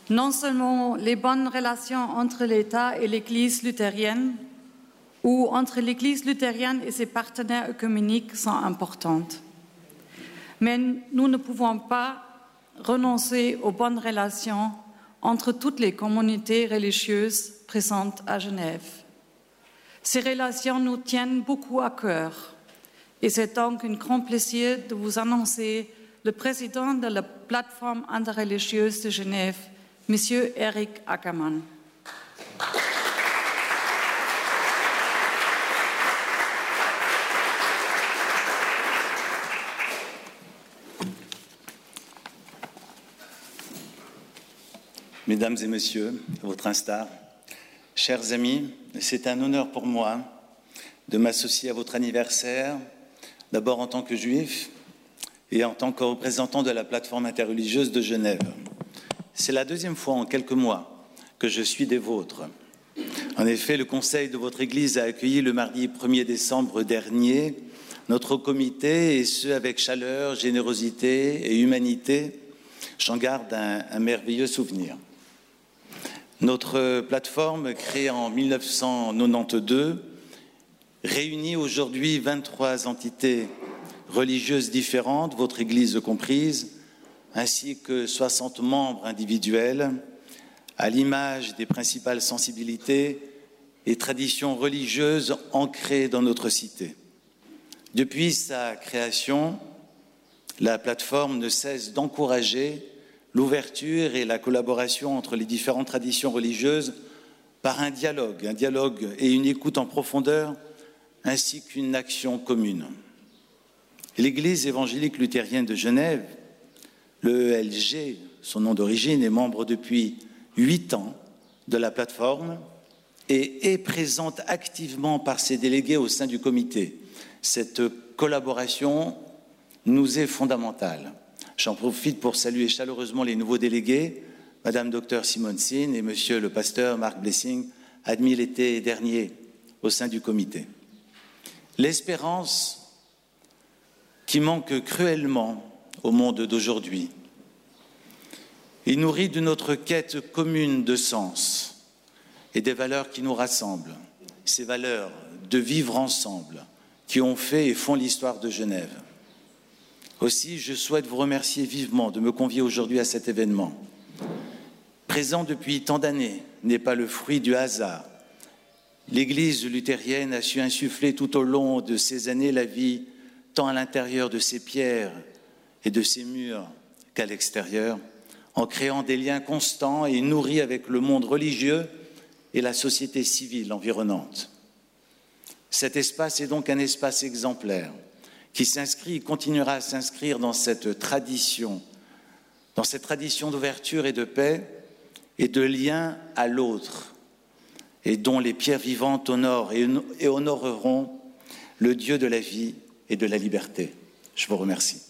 Non seulement les bonnes relations entre l'État et l'Église luthérienne ou entre l'Église luthérienne et ses partenaires œcuméniques sont importantes, mais nous ne pouvons pas renoncer aux bonnes relations entre toutes les communautés religieuses présentes à Genève. Ces relations nous tiennent beaucoup à cœur et c'est donc un grand plaisir de vous annoncer le président de la plateforme interreligieuse de Genève, M. Eric Ackermann. Mesdames et messieurs, à votre instar, chers amis, c'est un honneur pour moi de m'associer à votre anniversaire, d'abord en tant que juif et en tant que représentant de la plateforme interreligieuse de Genève. C'est la deuxième fois en quelques mois que je suis des vôtres. En effet, le conseil de votre Église a accueilli le mardi 1er décembre dernier notre comité, et ce avec chaleur, générosité et humanité. J'en garde un merveilleux souvenir. Notre plateforme, créée en 1992, réunit aujourd'hui 23 entités religieuses différentes, votre Église comprise, ainsi que 60 membres individuels, à l'image des principales sensibilités et traditions religieuses ancrées dans notre cité. Depuis sa création, la plateforme ne cesse d'encourager l'ouverture et la collaboration entre les différentes traditions religieuses par un dialogue et une écoute en profondeur, ainsi qu'une action commune. L'Église évangélique luthérienne de Genève, le ELG, son nom d'origine, est membre depuis 8 ans de la plateforme et est présente activement par ses délégués au sein du comité. Cette collaboration nous est fondamentale. J'en profite pour saluer chaleureusement les nouveaux délégués, Madame Dr Simone Sin et Monsieur le pasteur Marc Blessing, admis l'été dernier au sein du comité. L'espérance qui manque cruellement au monde d'aujourd'hui est nourrie de notre quête commune de sens et des valeurs qui nous rassemblent, ces valeurs de vivre ensemble qui ont fait et font l'histoire de Genève. Aussi, je souhaite vous remercier vivement de me convier aujourd'hui à cet événement. Présent depuis tant d'années, n'est pas le fruit du hasard. L'Église luthérienne a su insuffler tout au long de ces années la vie, tant à l'intérieur de ses pierres et de ses murs qu'à l'extérieur, en créant des liens constants et nourris avec le monde religieux et la société civile environnante. Cet espace est donc un espace exemplaire, qui s'inscrit et continuera à s'inscrire dans cette tradition d'ouverture et de paix et de lien à l'autre, et dont les pierres vivantes honorent et honoreront le Dieu de la vie et de la liberté. Je vous remercie.